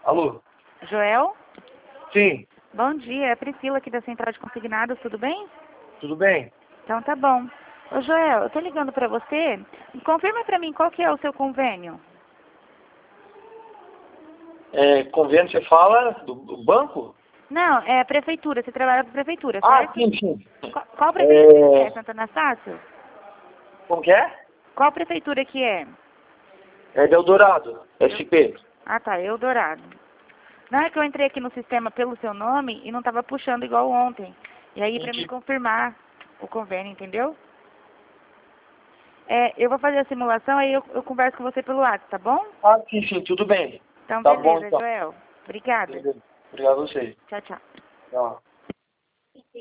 Alô? Joel? Sim, Bom dia, é a Priscila aqui da Central de Consignados, tudo bem? tudo bem? Então tá bom. Ô Joel, eu tô ligando pra você, confirma pra mim qual que é o seu convênio. Convênio, você fala do banco? Não, é a prefeitura, você trabalha pra prefeitura, Ah, certo? sim, sim. Qual prefeitura que é, Santo Anastácio? Como que é? Qual prefeitura que é? É Eldorado, SP. Ah tá, Eldorado. Não, é que eu entrei aqui no sistema pelo seu nome e não tava puxando igual ontem. E aí pra me Entendi. confirmar o convênio, entendeu? Eu vou fazer a simulação, aí eu converso com você pelo WhatsApp, tá bom? Ah, sim, sim, tudo bem. Então Tá bom, beleza, então. Joel. Obrigada. Beleza. Obrigado a você. Tchau, tchau. Tchau.